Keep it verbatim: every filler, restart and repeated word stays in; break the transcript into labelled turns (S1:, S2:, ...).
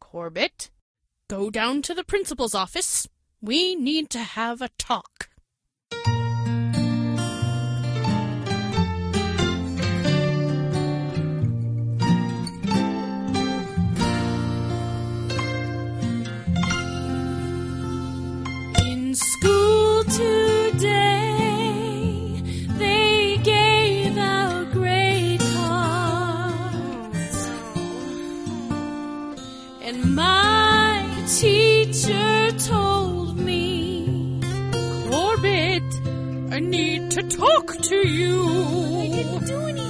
S1: Corbett, go down to the principal's office. We need to have a talk. In school today, they gave out grade cards, and my teacher told me, Corbett, I need to talk to you.